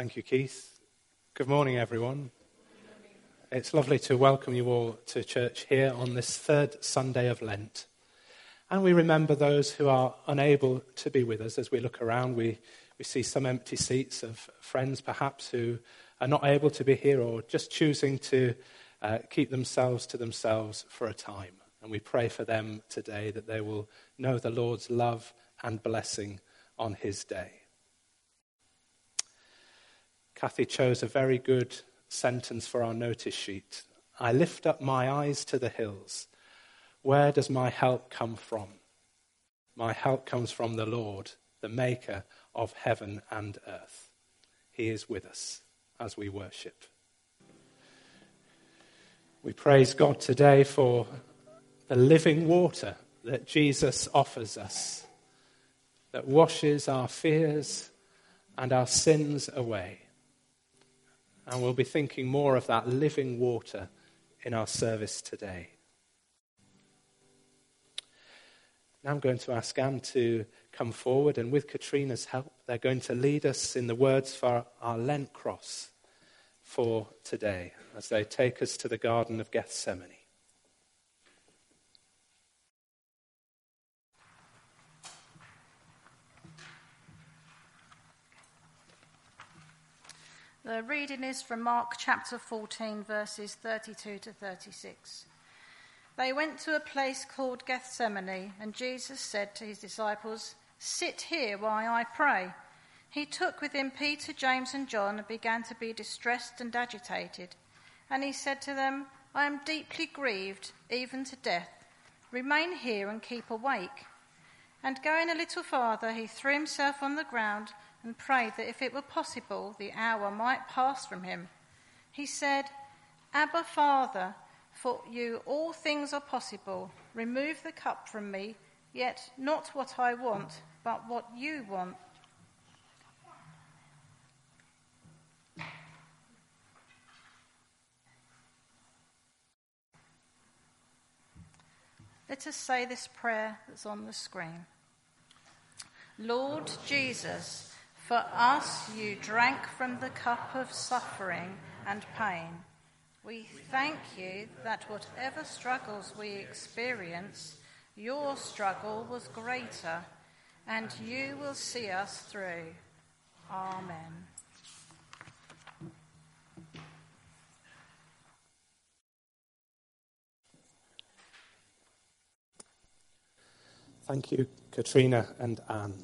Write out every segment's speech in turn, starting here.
Thank you, Keith. Good morning, everyone. It's lovely to welcome you all to church here on this third Sunday of Lent. And we remember those who are unable to be with us. As we look around, we see some empty seats of friends, perhaps, who are not able to be here or just choosing to keep themselves to themselves for a time. And we pray for them today that they will know the Lord's love and blessing on his day. Kathy chose a very good sentence for our notice sheet. I lift up my eyes to the hills. Where does my help come from? My help comes from the Lord, the maker of heaven and earth. He is with us as we worship. We praise God today for the living water that Jesus offers us, that washes our fears and our sins away. And we'll be thinking more of that living water in our service today. Now I'm going to ask Anne to come forward, and with Katrina's help, they're going to lead us in the words for our Lent cross for today as they take us to the Garden of Gethsemane. The reading is from Mark chapter 14, verses 32 to 36. They went to a place called Gethsemane, and Jesus said to his disciples, "Sit here while I pray." He took with him Peter, James and John and began to be distressed and agitated. And he said to them, "I am deeply grieved, even to death. Remain here and keep awake." And going a little farther, he threw himself on the ground and prayed that if it were possible, the hour might pass from him. He said, "Abba, Father, for you all things are possible. Remove the cup from me, yet not what I want, but what you want." Let us say this prayer that's on the screen. Lord Jesus, for us you drank from the cup of suffering and pain. We thank you that whatever struggles we experience, your struggle was greater, and you will see us through. Amen. Thank you, Katrina and Anne.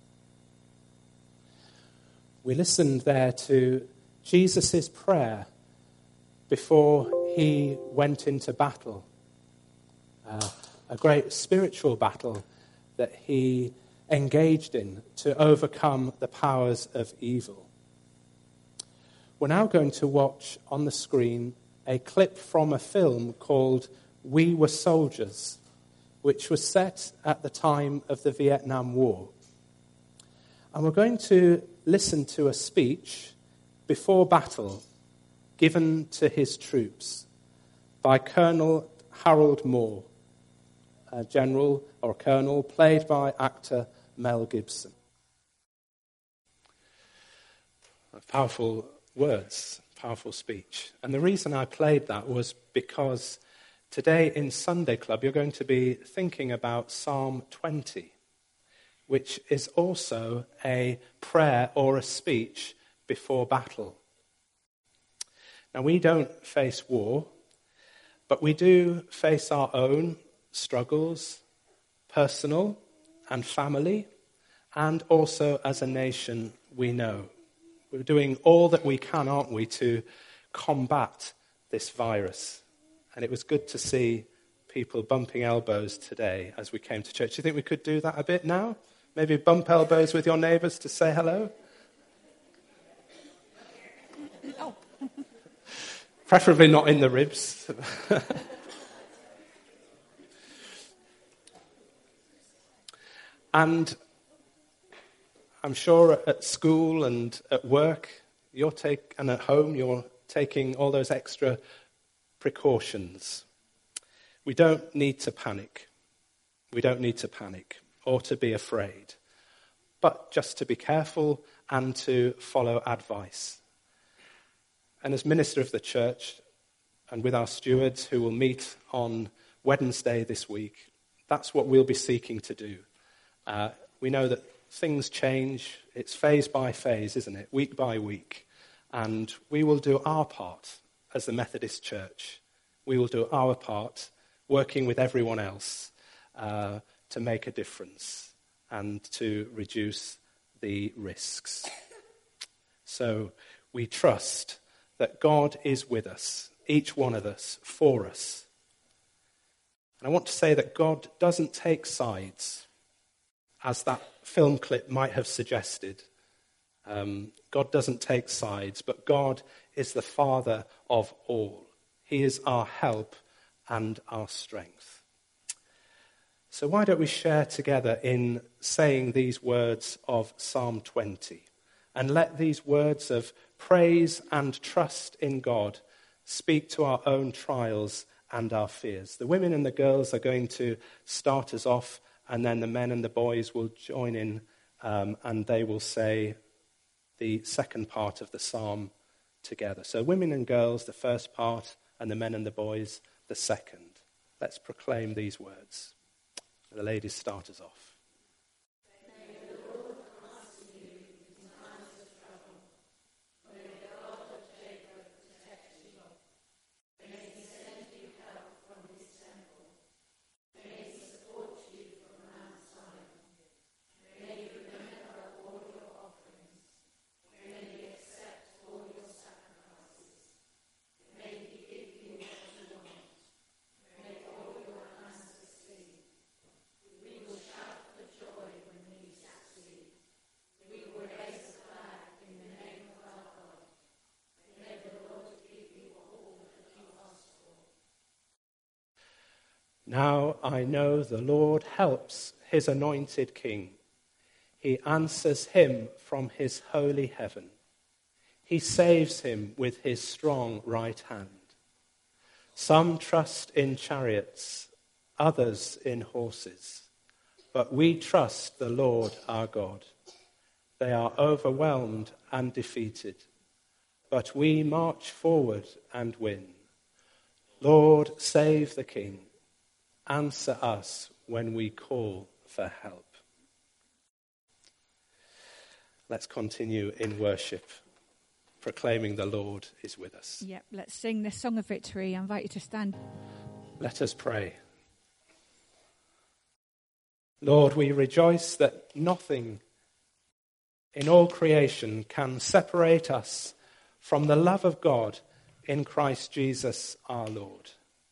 We listened there to Jesus' prayer before he went into battle, a great spiritual battle that he engaged in to overcome the powers of evil. We're now going to watch on the screen a clip from a film called We Were Soldiers, which was set at the time of the Vietnam War. And we're going to listen to a speech before battle given to his troops by Colonel Harold Moore, a general or a colonel played by actor Mel Gibson. Powerful words, powerful speech. And the reason I played that was because today in Sunday Club, you're going to be thinking about Psalm 20, which is also a prayer or a speech before battle. Now, we don't face war, but we do face our own struggles, personal and family, and also as a nation, we know. We're doing all that we can, aren't we, to combat this virus. And it was good to see people bumping elbows today as we came to church. Do you think we could do that a bit now? Maybe bump elbows with your neighbours to say hello? Oh. Preferably not in the ribs. And I'm sure at school and at work, and at home, you're taking all those extra precautions. We don't need to panic. We don't need to panic or to be afraid. but just to be careful and to follow advice. And as minister of the church, and with our stewards who will meet on Wednesday this week, that's what we'll be seeking to do. We know that things change. It's phase by phase, isn't it? Week by week. And we will do our part as the Methodist Church. We will do our part, working with everyone else to make a difference and to reduce the risks. So we trust that God is with us, each one of us, for us. And I want to say that God doesn't take sides, as that film clip might have suggested. God doesn't take sides, but God is the Father of all. He is our help and our strength. So why don't we share together in saying these words of Psalm 20 and let these words of praise and trust in God speak to our own trials and our fears. The women and the girls are going to start us off, and then the men and the boys will join in and they will say the second part of the psalm together. So women and girls, the first part, and the men and the boys, the second. Let's proclaim these words. The ladies start us off. Now I know the Lord helps his anointed king. He answers him from his holy heaven. He saves him with his strong right hand. Some trust in chariots, others in horses, but we trust the Lord our God. They are overwhelmed and defeated, but we march forward and win. Lord, save the king. Answer us when we call for help. Let's continue in worship, proclaiming the Lord is with us. Yep, let's sing this song of victory. I invite you to stand. Let us pray. Lord, we rejoice that nothing in all creation can separate us from the love of God in Christ Jesus our Lord.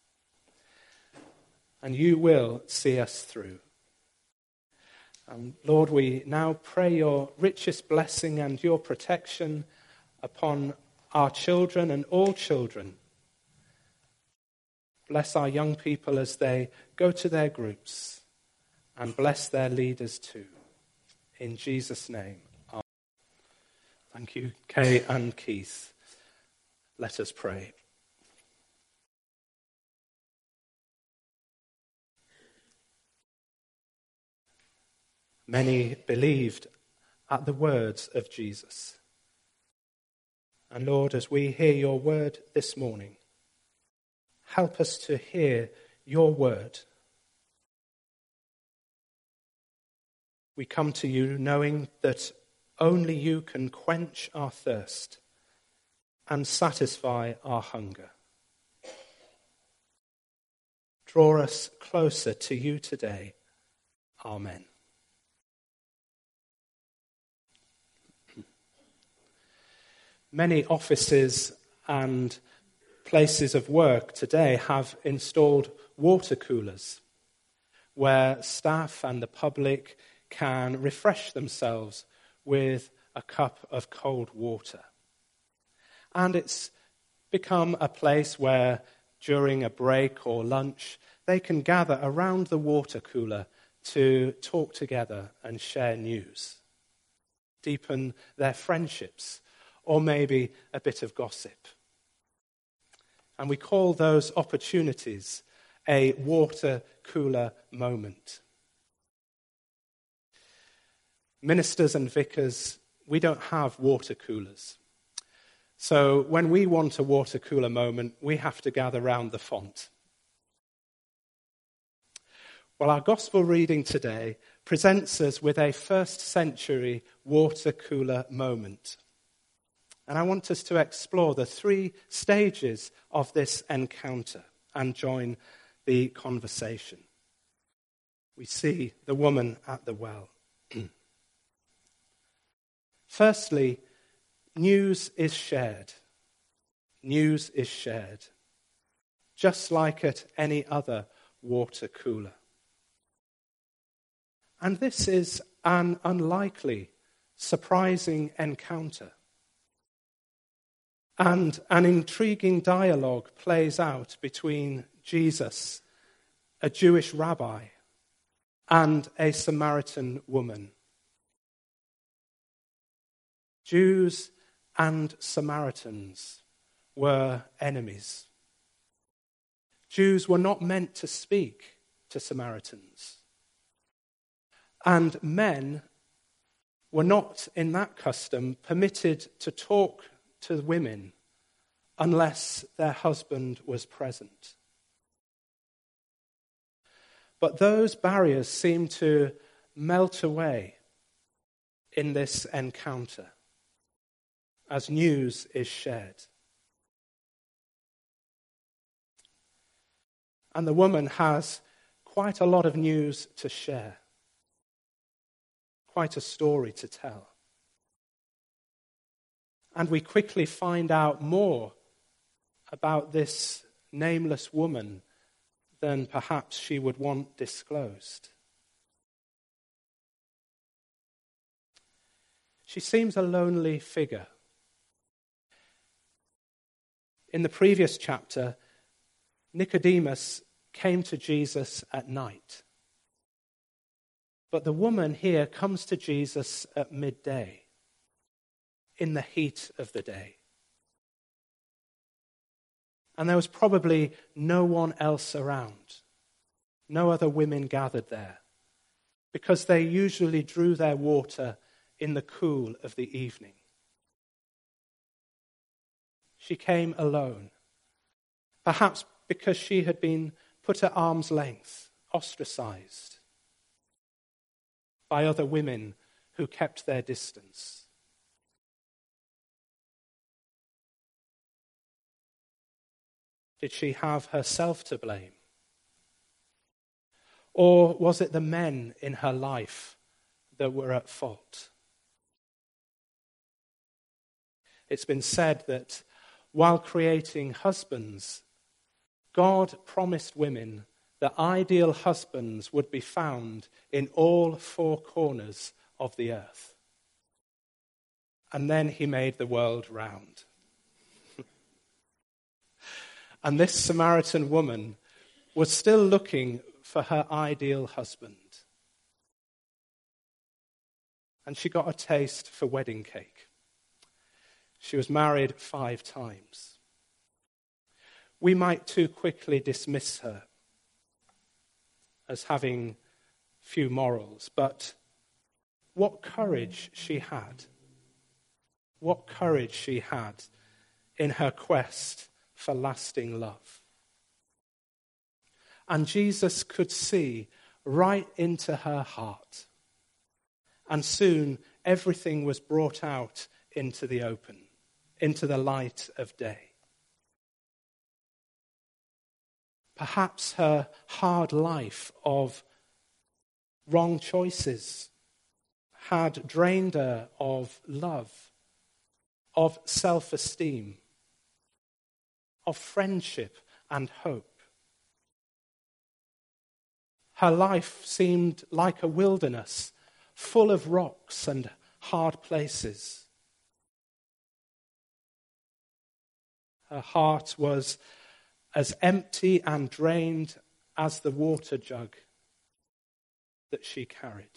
And you will see us through. And Lord, we now pray your richest blessing and your protection upon our children and all children. Bless our young people as they go to their groups, and bless their leaders too. In Jesus' name, amen. Thank you, Kay and Keith. Let us pray. Many believed at the words of Jesus. And Lord, as we hear your word this morning, help us to hear your word. We come to you knowing that only you can quench our thirst and satisfy our hunger. Draw us closer to you today. Amen. Many offices and places of work today have installed water coolers where staff and the public can refresh themselves with a cup of cold water. And it's become a place where during a break or lunch they can gather around the water cooler to talk together and share news, deepen their friendships, or maybe a bit of gossip. And we call those opportunities a water cooler moment. Ministers and vicars, we don't have water coolers. So when we want a water cooler moment, we have to gather round the font. Well, our gospel reading today presents us with a first century water cooler moment. And I want us to explore the 3 stages of this encounter and join the conversation. We see the woman at the well. Firstly, news is shared. News is shared, just like at any other water cooler. And this is an unlikely, surprising encounter. And an intriguing dialogue plays out between Jesus, a Jewish rabbi, and a Samaritan woman. Jews and Samaritans were enemies. Jews were not meant to speak to Samaritans. And men were not, in that custom, permitted to talk to women unless their husband was present. But those barriers seem to melt away in this encounter as news is shared. And the woman has quite a lot of news to share, quite a story to tell. And we quickly find out more about this nameless woman than perhaps she would want disclosed. She seems a lonely figure. In the previous chapter, Nicodemus came to Jesus at night. But the woman here comes to Jesus at midday, in the heat of the day. And there was probably no one else around, no other women gathered there, because they usually drew their water in the cool of the evening. She came alone, perhaps because she had been put at arm's length, ostracized by other women who kept their distance. Did she have herself to blame? Or was it the men in her life that were at fault? It's been said that while creating husbands, God promised women that ideal husbands would be found in all 4 corners of the earth. And then he made the world round. And this Samaritan woman was still looking for her ideal husband. And she got a taste for wedding cake. She was married 5 times. We might too quickly dismiss her as having few morals, but what courage she had. What courage she had in her quest for lasting love. And Jesus could see right into her heart. And soon everything was brought out into the open, into the light of day. Perhaps her hard life of wrong choices had drained her of love, of self-esteem, of friendship and hope. Her life seemed like a wilderness, full of rocks and hard places. Her heart was as empty and drained as the water jug that she carried.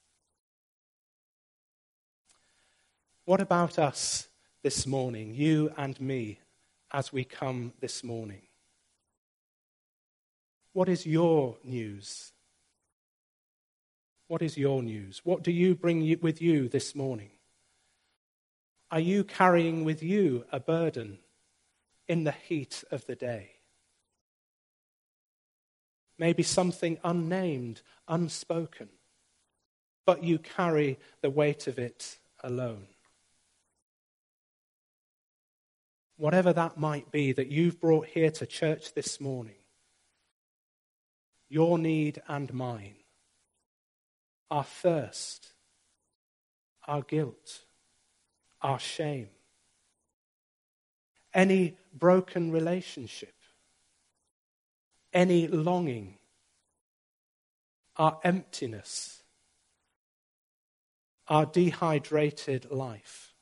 What about us this morning, you and me, as we come this morning? What is your news? What is your news? What do you bring with you this morning? Are you carrying with you a burden in the heat of the day? Maybe something unnamed, unspoken, but you carry the weight of it alone. Whatever that might be that you've brought here to church this morning, your need and mine, our thirst, our guilt, our shame, any broken relationship, any longing, our emptiness, our dehydrated life.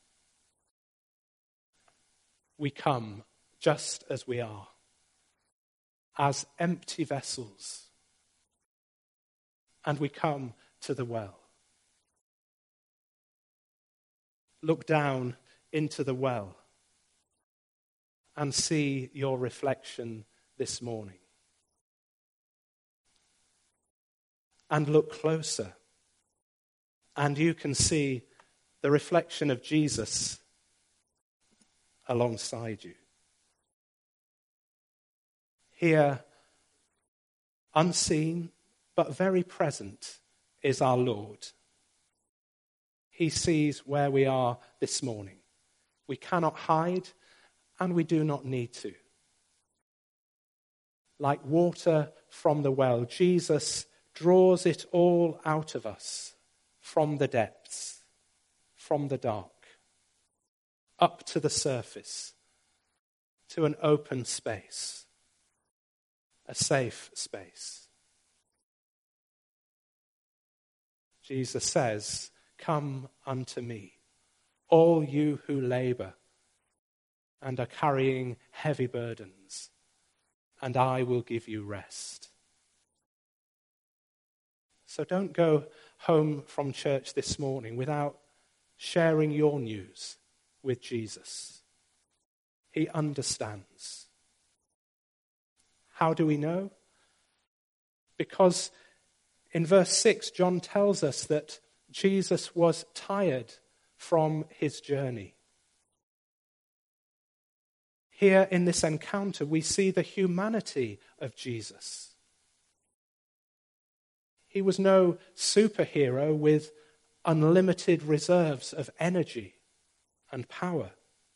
We come just as we are, as empty vessels, and we come to the well. Look down into the well and see your reflection this morning. And look closer, and you can see the reflection of Jesus alongside you. Here, unseen but very present, is our Lord. He sees where we are this morning. We cannot hide, and we do not need to. Like water from the well, Jesus draws it all out of us from the depths, from the dark, up to the surface, to an open space, a safe space. Jesus says, "Come unto me, all you who labor and are carrying heavy burdens, and I will give you rest." So don't go home from church this morning without sharing your news with Jesus. He understands. How do we know? Because in verse 6, John tells us that Jesus was tired from his journey. Here in this encounter, we see the humanity of Jesus. He was no superhero with unlimited reserves of energy and power.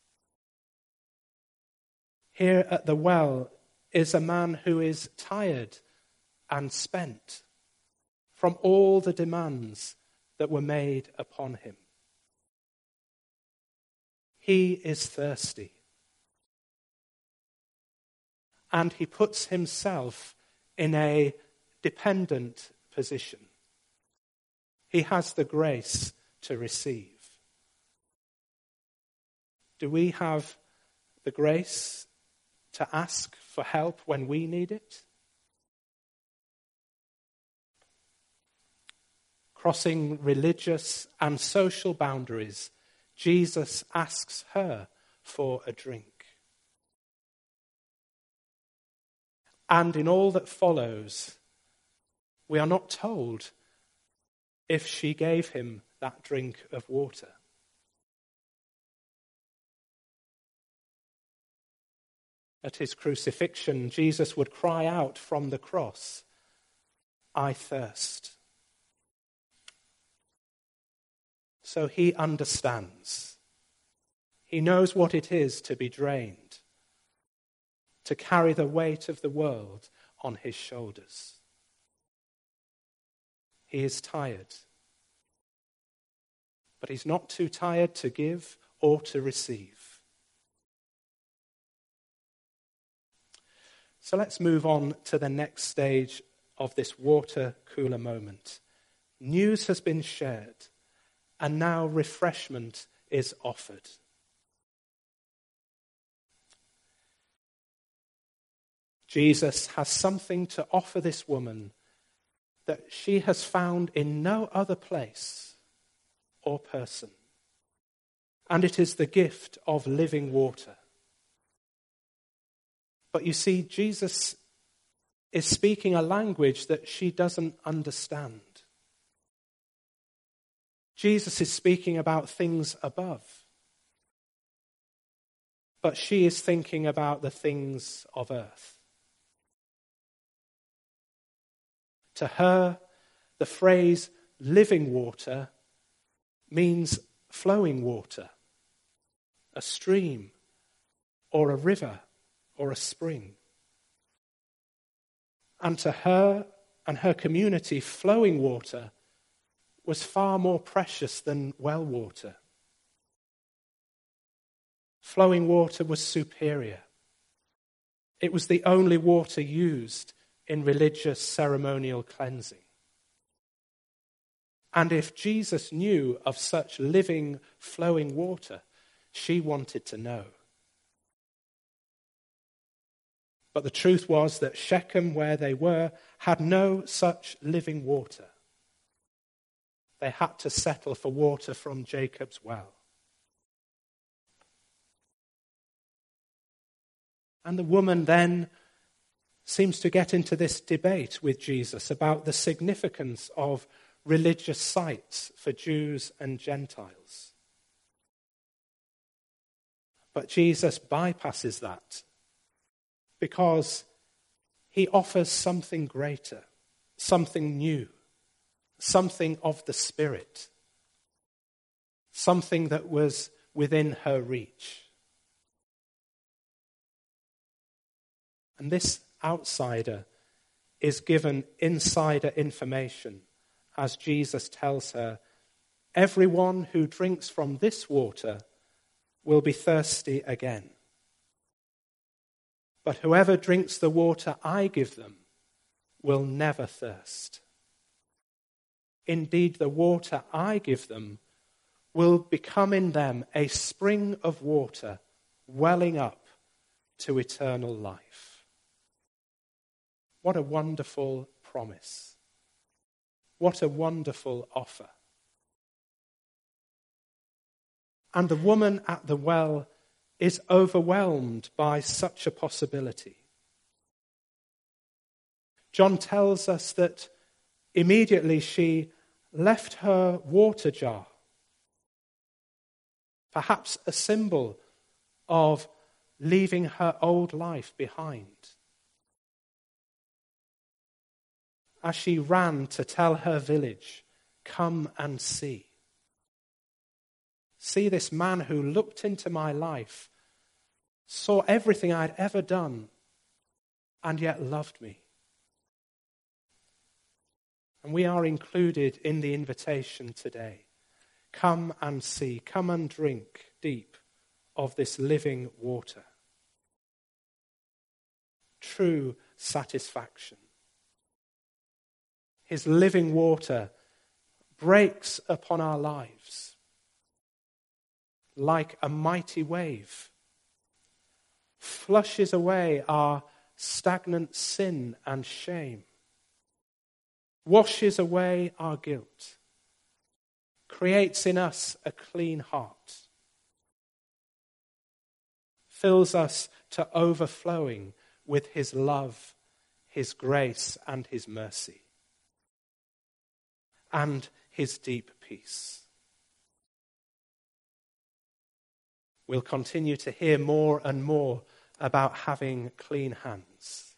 Here at the well is a man who is tired and spent from all the demands that were made upon him. He is thirsty. And he puts himself in a dependent position. He has the grace to receive. Do we have the grace to ask for help when we need it? Crossing religious and social boundaries, Jesus asks her for a drink. And in all that follows, we are not told if she gave him that drink of water. At his crucifixion, Jesus would cry out from the cross, "I thirst." So he understands. He knows what it is to be drained, to carry the weight of the world on his shoulders. He is tired, but he's not too tired to give or to receive. So let's move on to the next stage of this water cooler moment. News has been shared, and now refreshment is offered. Jesus has something to offer this woman that she has found in no other place or person. And it is the gift of living water. But you see, Jesus is speaking a language that she doesn't understand. Jesus is speaking about things above. But she is thinking about the things of earth. To her, the phrase living water means flowing water, a stream or a river or a spring. And to her and her community, flowing water was far more precious than well water. Flowing water was superior. It was the only water used in religious ceremonial cleansing. And if Jesus knew of such living, flowing water, she wanted to know. But the truth was that Shechem, where they were, had no such living water. They had to settle for water from Jacob's well. And the woman then seems to get into this debate with Jesus about the significance of religious sites for Jews and Gentiles. But Jesus bypasses that because he offers something greater, something new, something of the Spirit, something that was within her reach. And this outsider is given insider information as Jesus tells her, "Everyone who drinks from this water will be thirsty again. But whoever drinks the water I give them will never thirst. Indeed, the water I give them will become in them a spring of water welling up to eternal life." What a wonderful promise. What a wonderful offer. And the woman at the well is overwhelmed by such a possibility. John tells us that immediately she left her water jar, perhaps a symbol of leaving her old life behind, as she ran to tell her village, "Come and see. See this man who looked into my life, saw everything I'd ever done, and yet loved me." And we are included in the invitation today. Come and see, come and drink deep of this living water. True satisfaction. His living water breaks upon our lives like a mighty wave, flushes away our stagnant sin and shame, washes away our guilt, creates in us a clean heart, fills us to overflowing with his love, his grace, and his mercy, and his deep peace. We'll continue to hear more and more about having clean hands.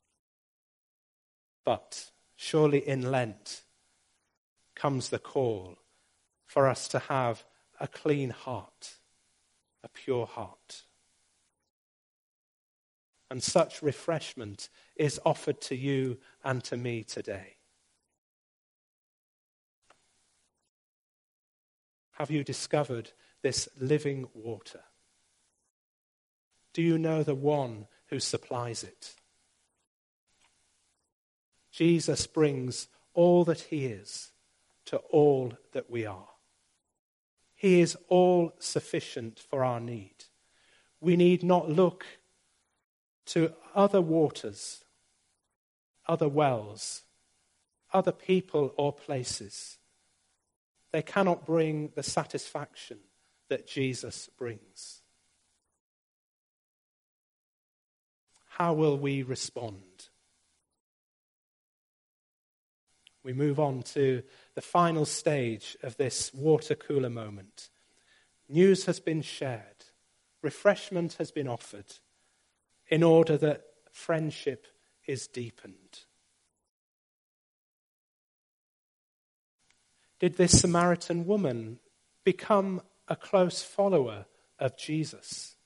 But surely in Lent comes the call for us to have a clean heart, a pure heart. And such refreshment is offered to you and to me today. Have you discovered this living water? Do you know the one who supplies it? Jesus brings all that he is to all that we are. He is all sufficient for our need. We need not look to other waters, other wells, other people or places. They cannot bring the satisfaction that Jesus brings. How will we respond? We move on to the final stage of this water cooler moment. News has been shared. Refreshment has been offered in order that friendship is deepened. Did this Samaritan woman become a close follower of Jesus?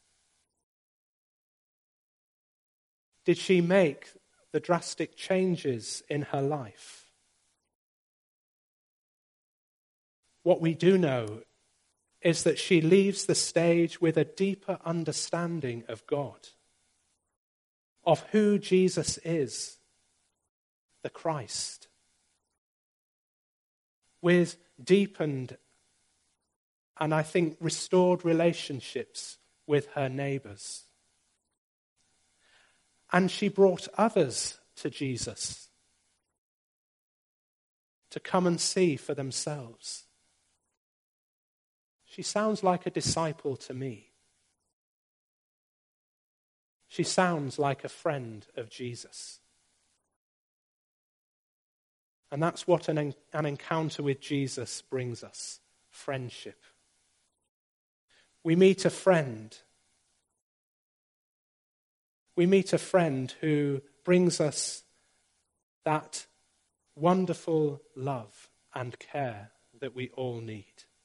Did she make the drastic changes in her life? What we do know is that she leaves the stage with a deeper understanding of God, of who Jesus is, the Christ, with deepened and I think restored relationships with her neighbours. And she brought others to Jesus to come and see for themselves. She sounds like a disciple to me. She sounds like a friend of Jesus. And that's what an encounter with Jesus brings us, friendship. We meet a friend. We meet a friend who brings us that wonderful love and care that we all need.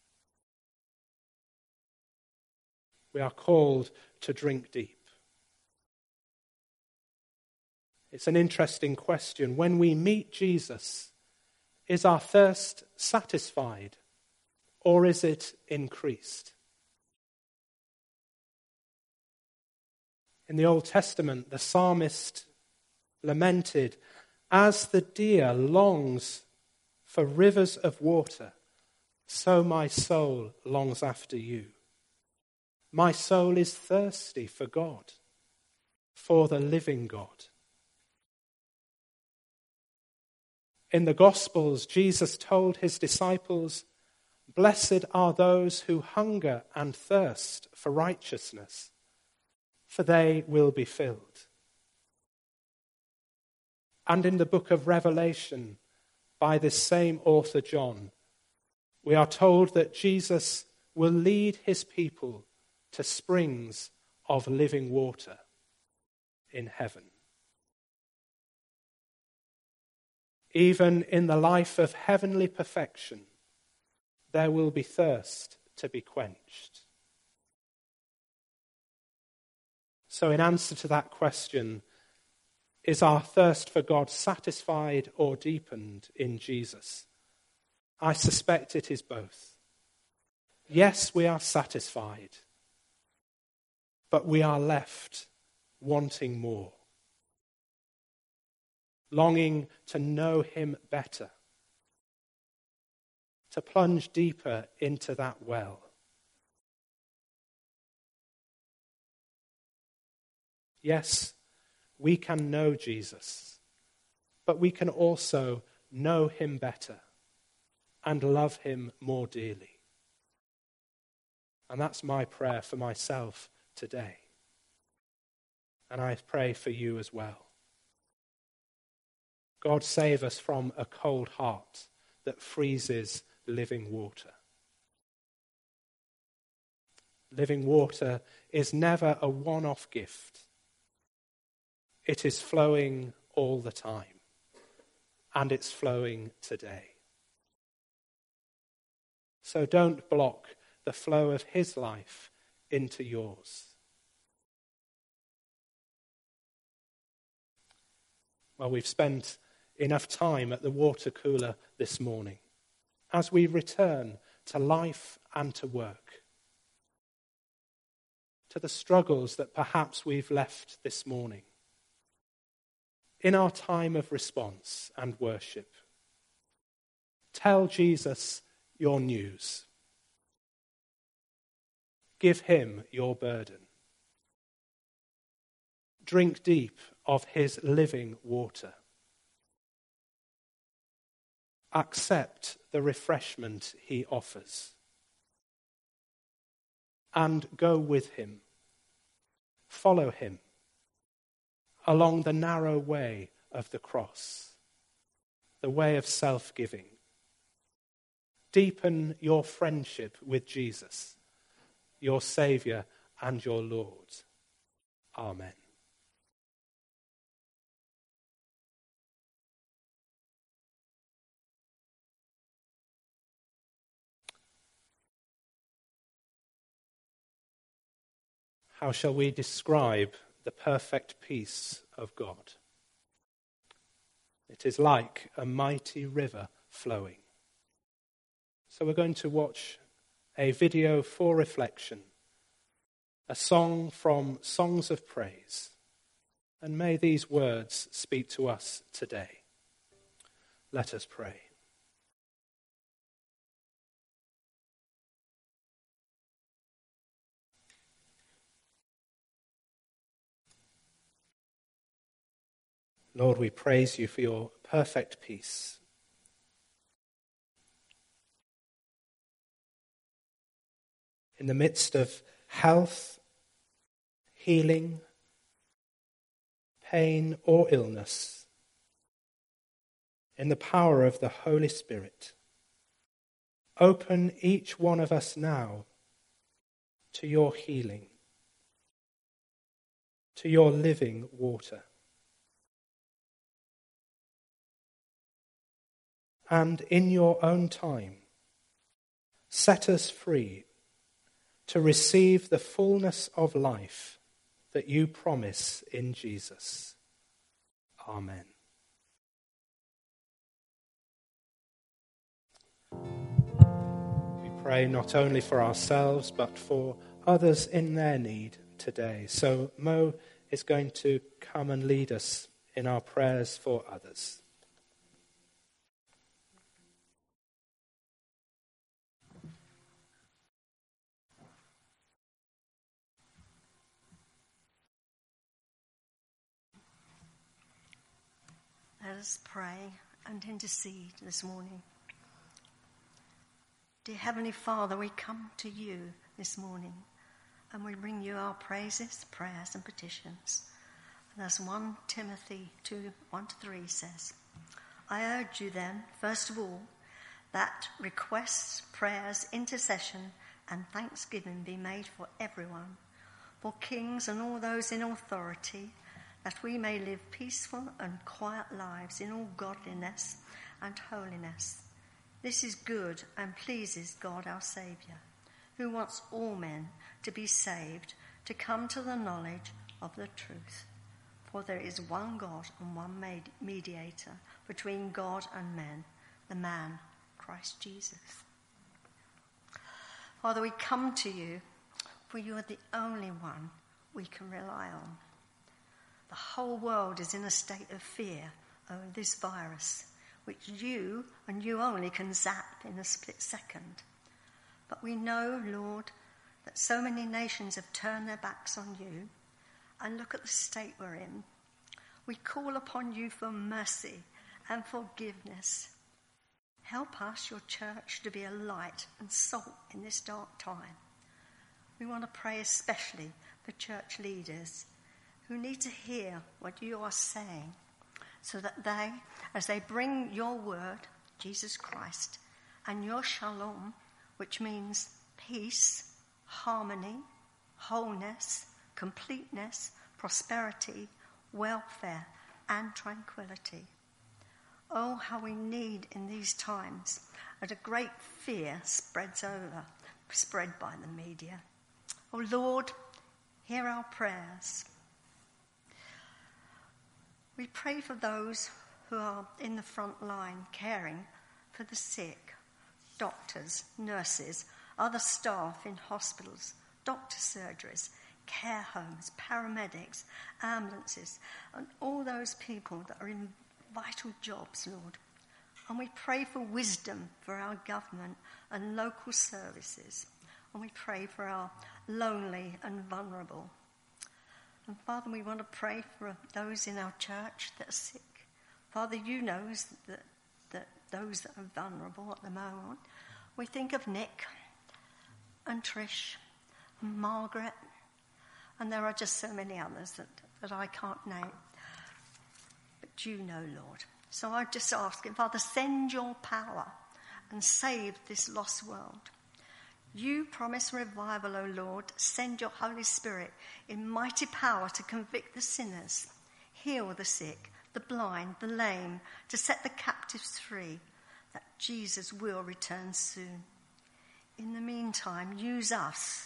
We are called to drink deep. It's an interesting question. When we meet Jesus, is our thirst satisfied or is it increased? In the Old Testament, the psalmist lamented, "As the deer longs for rivers of water, so my soul longs after you. My soul is thirsty for God, for the living God." In the Gospels, Jesus told his disciples, "Blessed are those who hunger and thirst for righteousness, for they will be filled." And in the book of Revelation, by this same author John, we are told that Jesus will lead his people to springs of living water in heaven. Even in the life of heavenly perfection, there will be thirst to be quenched. So in answer to that question, is our thirst for God satisfied or deepened in Jesus? I suspect it is both. Yes, we are satisfied, but we are left wanting more, longing to know him better, to plunge deeper into that well. Yes, we can know Jesus, but we can also know him better and love him more dearly. And that's my prayer for myself today. And I pray for you as well. God, save us from a cold heart that freezes living water. Living water is never a one-off gift. It is flowing all the time, and it's flowing today. So don't block the flow of his life into yours. Well, we've spent enough time at the water cooler this morning as we return to life and to work, to the struggles that perhaps we've left this morning. In our time of response and worship, tell Jesus your news. Give him your burden. Drink deep of his living water. Accept the refreshment he offers. And go with him. Follow him along the narrow way of the cross, the way of self-giving. Deepen your friendship with Jesus, your Saviour and your Lord. Amen. How shall we describe the perfect peace of God? It is like a mighty river flowing. So we're going to watch a video for reflection, a song from Songs of Praise. And may these words speak to us today. Let us pray. Lord, we praise you for your perfect peace. In the midst of health, healing, pain or illness, in the power of the Holy Spirit, open each one of us now to your healing, to your living water. And in your own time, set us free to receive the fullness of life that you promise in Jesus. Amen. We pray not only for ourselves, but for others in their need today. So Mo is going to come and lead us in our prayers for others. Let us pray and intercede this morning. Dear Heavenly Father, we come to you this morning and we bring you our praises, prayers and petitions. And as 1 Timothy 2, 1-3 says, I urge you then, first of all, that requests, prayers, intercession and thanksgiving be made for everyone, for kings and all those in authority, that we may live peaceful and quiet lives in all godliness and holiness. This is good and pleases God our Saviour, who wants all men to be saved, to come to the knowledge of the truth. For there is one God and one mediator between God and men, the man, Christ Jesus. Father, we come to you, for you are the only one we can rely on. The whole world is in a state of fear over this virus, which you and you only can zap in a split second. But we know, Lord, that so many nations have turned their backs on you, and look at the state we're in. We call upon you for mercy and forgiveness. Help us, your church, to be a light and salt in this dark time. We want to pray especially for church leaders who need to hear what you are saying, so that they, as they bring your word, Jesus Christ, and your shalom, which means peace, harmony, wholeness, completeness, prosperity, welfare, and tranquility. Oh, how we need in these times that a great fear spread by the media. Oh, Lord, hear our prayers. We pray for those who are in the front line caring for the sick, doctors, nurses, other staff in hospitals, doctor surgeries, care homes, paramedics, ambulances, and all those people that are in vital jobs, Lord. And we pray for wisdom for our government and local services. And we pray for our lonely and vulnerable. And Father, we want to pray for those in our church that are sick. Father, you know that those that are vulnerable at the moment. We think of Nick and Trish and Margaret, and there are just so many others that I can't name. But you know, Lord. So I'm just asking, Father, send your power and save this lost world. You promise revival, O Lord. Send your Holy Spirit in mighty power to convict the sinners, heal the sick, the blind, the lame, to set the captives free, that Jesus will return soon. In the meantime, use us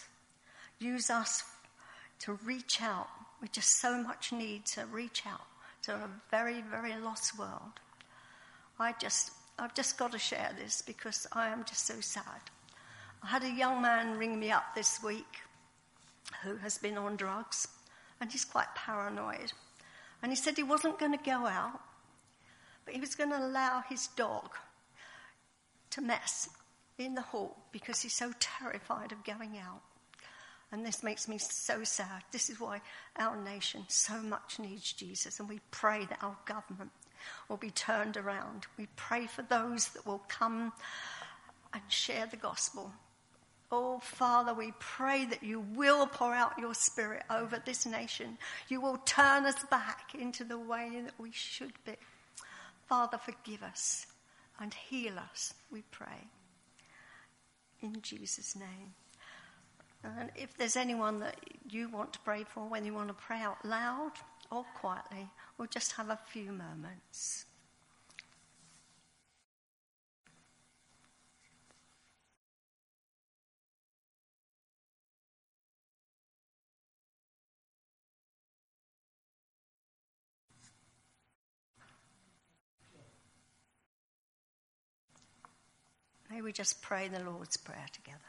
to reach out. We just so much need to reach out to a very, very lost world. I've just got to share this because I am just so sad. I had a young man ring me up this week who has been on drugs, and he's quite paranoid. And he said he wasn't going to go out, but he was going to allow his dog to mess in the hall because he's so terrified of going out. And this makes me so sad. This is why our nation so much needs Jesus. And we pray that our government will be turned around. We pray for those that will come and share the gospel. Oh, Father, we pray that you will pour out your Spirit over this nation. You will turn us back into the way that we should be. Father, forgive us and heal us, we pray. In Jesus' name. And if there's anyone that you want to pray for, whether you want to pray out loud or quietly, we'll just have a few moments. May we just pray the Lord's Prayer together.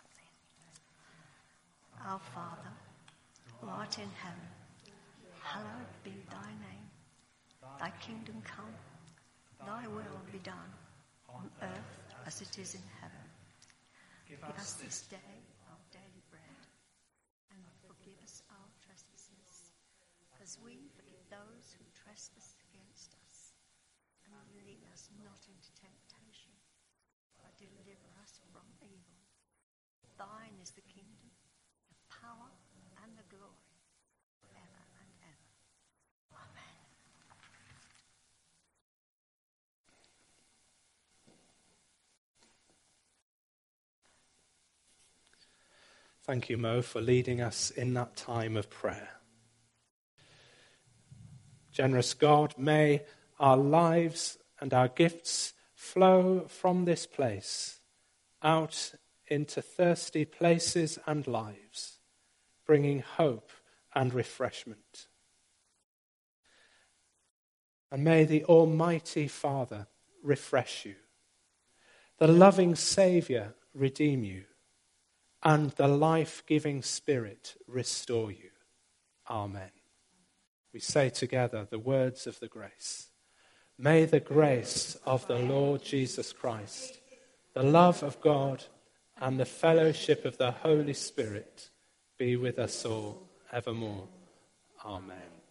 Our Father, who art in heaven, hallowed be thy name. Thy kingdom come, thy will be done, on earth as it is in heaven. Give us this day our daily bread, and forgive us our trespasses, as we forgive those who trespass against us. And lead us not into temptation, but deliver us from evil. Thine is the kingdom, power and the glory, forever and ever. Amen. Thank you, Mo, for leading us in that time of prayer. Generous God, may our lives and our gifts flow from this place out into thirsty places and lives, bringing hope and refreshment. And may the Almighty Father refresh you, the loving Saviour redeem you, and the life-giving Spirit restore you. Amen. We say together the words of the grace. May the grace of the Lord Jesus Christ, the love of God, and the fellowship of the Holy Spirit be with us all evermore. Amen.